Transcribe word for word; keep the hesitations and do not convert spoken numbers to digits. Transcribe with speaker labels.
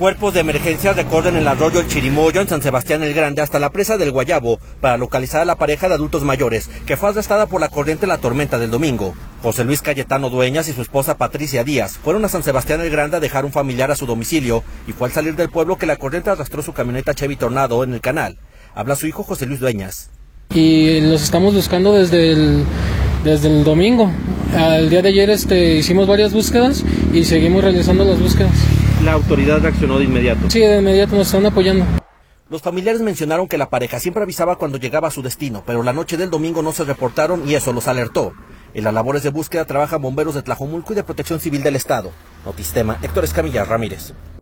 Speaker 1: Cuerpos de emergencia recorren el arroyo El Chirimoyo en San Sebastián el Grande hasta la presa del Guayabo para localizar a la pareja de adultos mayores que fue arrestada por la corriente en la tormenta del domingo. José Luis Cayetano Dueñas y su esposa Patricia Díaz fueron a San Sebastián el Grande a dejar un familiar a su domicilio y fue al salir del pueblo que la corriente arrastró su camioneta Chevy Tornado en el canal. Habla su hijo José Luis Dueñas.
Speaker 2: Y los estamos buscando desde el, desde el domingo. Al día de ayer este, hicimos varias búsquedas y seguimos realizando las búsquedas.
Speaker 1: ¿La autoridad reaccionó de inmediato?
Speaker 2: Sí, de inmediato nos están apoyando.
Speaker 1: Los familiares mencionaron que la pareja siempre avisaba cuando llegaba a su destino, pero la noche del domingo no se reportaron y eso los alertó. En las labores de búsqueda trabajan bomberos de Tlajomulco y de Protección Civil del Estado. Notistema, Héctor Escamilla Ramírez.